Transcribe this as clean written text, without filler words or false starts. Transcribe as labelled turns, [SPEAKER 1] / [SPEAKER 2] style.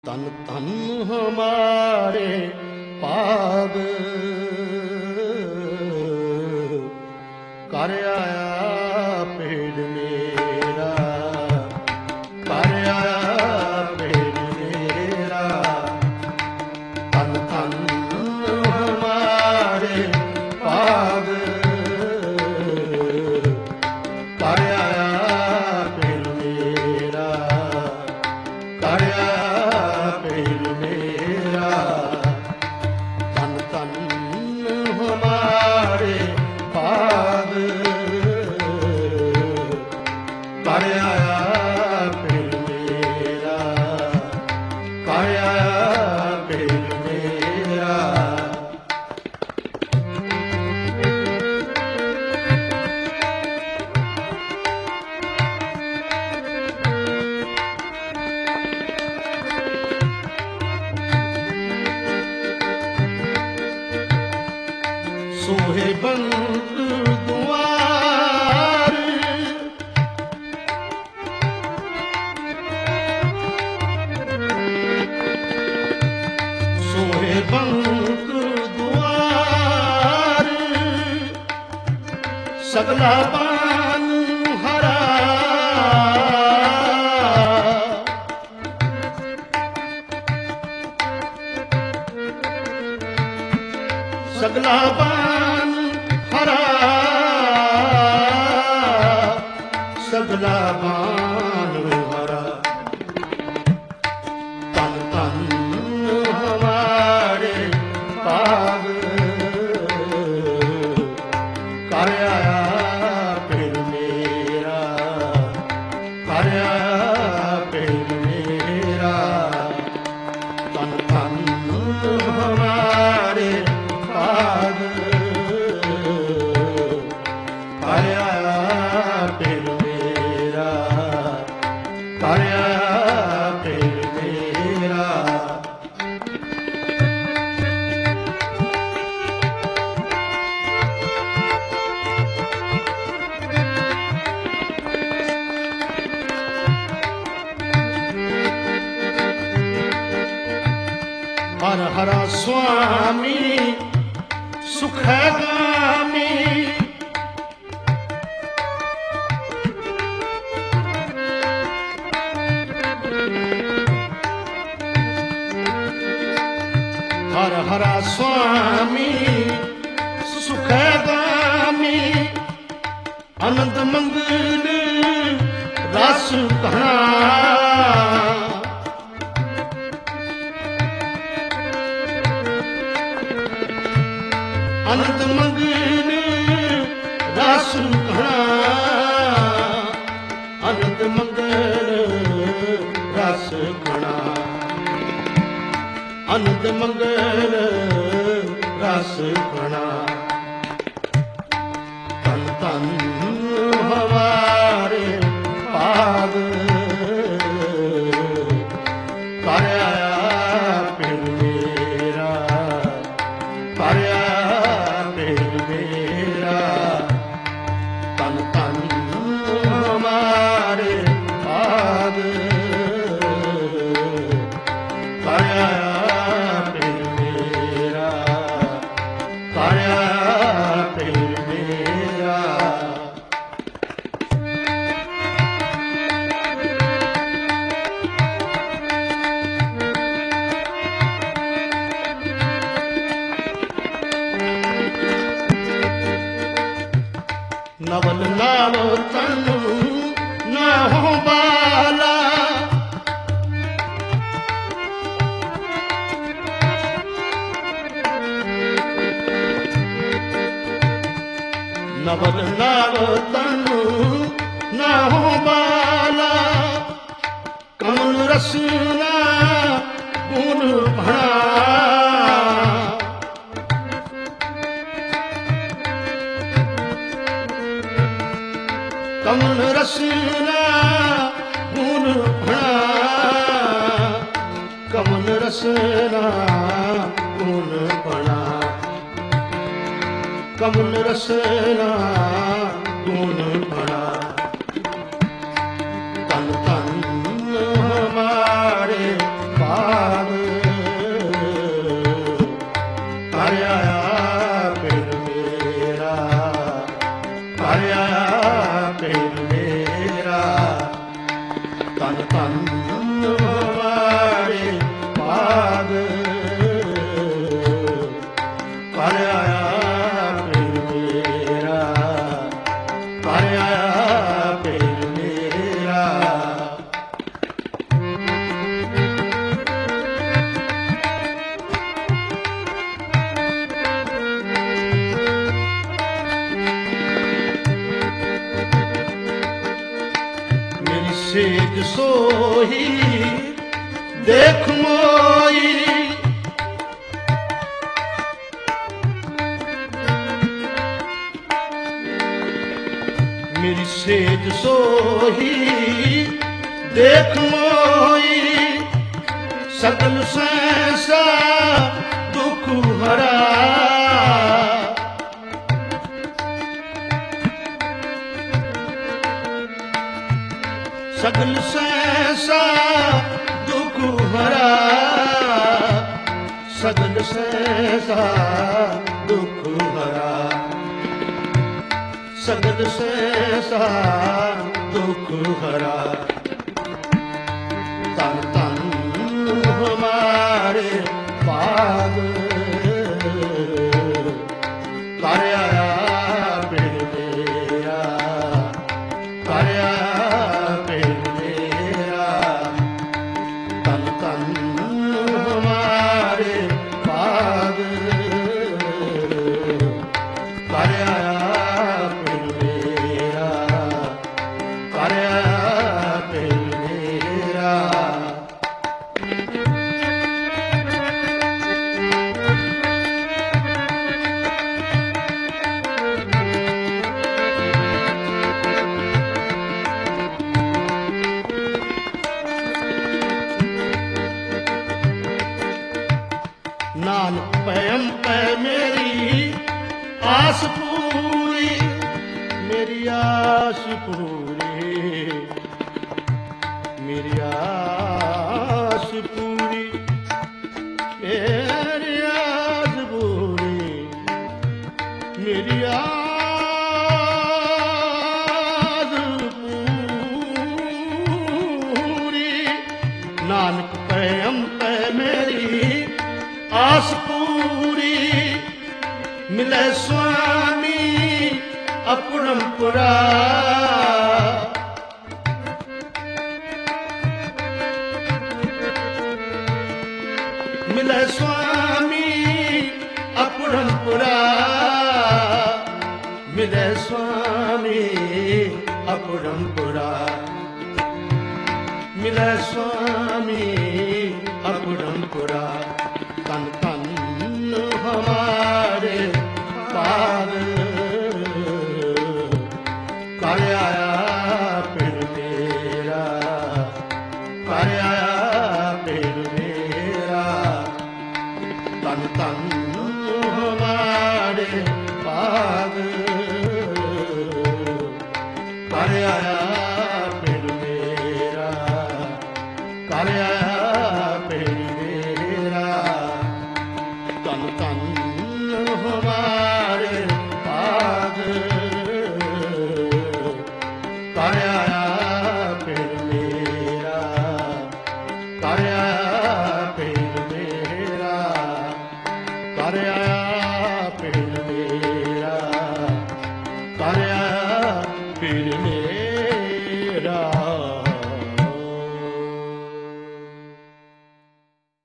[SPEAKER 1] तन तन हमारे पाग कर आया पेड़ मेरा, कर आया पेड़ मेरा। तन तन हमारे पाग कर आया पेड़ मेरा, कर आया मेरा। तन तन हमारे पाग कर आया फिर मेरा, कर आया फिर मेरा। सोहे बंद द्वार, सोहे बंद द्वार। सगला बान हरा, सगला बान हरा, सगला बान हरा। तन तन हमारे पाग कर आया फिर मेरा, कर आया फिर मेरा। तन तन हमारे पाग कर आया फिर मेरा, कर आया फिर मेरा। हर हरा स्वामी सुखगामी, हर हरा स्वामी सुखगामी। आनंद मंगल रस घना, आनंद मंगल रस घना, आनंद मंगल रस घना। आनंद मंगल रस घना। तन तन हमारे पाग कर आया फिर मेरा, कर आया फिर मेरा। तन तन हमारे पाग कर आया फिर मेरा, कर आया फिर मेरा। नवल नाव तनु न हो बाला, नवल नाव तनु न हो बाला। कमल रसना गुण भरा, कमल रसना गुण भरा, कमल रसना गुण भरा। कमल रसना गुण भरा। तन तन हमारे पाग सोही देख मोई मेरी सेज सोही देख मोई सकल सहसा दुख हरा सकल सहसा दुख हरा सकल सहसा दुख हरा सकल सहसा दुख हरा तन तन हमारे पाग कर आया बिन मेरा कर आया बिन मेरा तन तन हमारे पाग कर आया बिन मेरा कर आया बिन मेरा नानक पैम पै मेरी आस पूरी मेरी आस पूरी मेरी आस पूरी मेरी आस पूरी मेरी आस पूरी नानक पैम पै मेरी आस पूरी मिले स्वामी अपरंपरा मिले स्वामी अपरंपरा मिले स्वामी अपरंपरा मिले स्वामी अपरंपरा तन तन हमारे पाग कर आया फिर मेरा कर आया फिर मेरा तन तन हमारे पाग कर आया फिर मेरा कर आया फिर मेरा तन तन हमारे पाग कर आया फिर मेरा कर आया फिर मेरा कर आया फिर मेरा कर आया फिर मेरा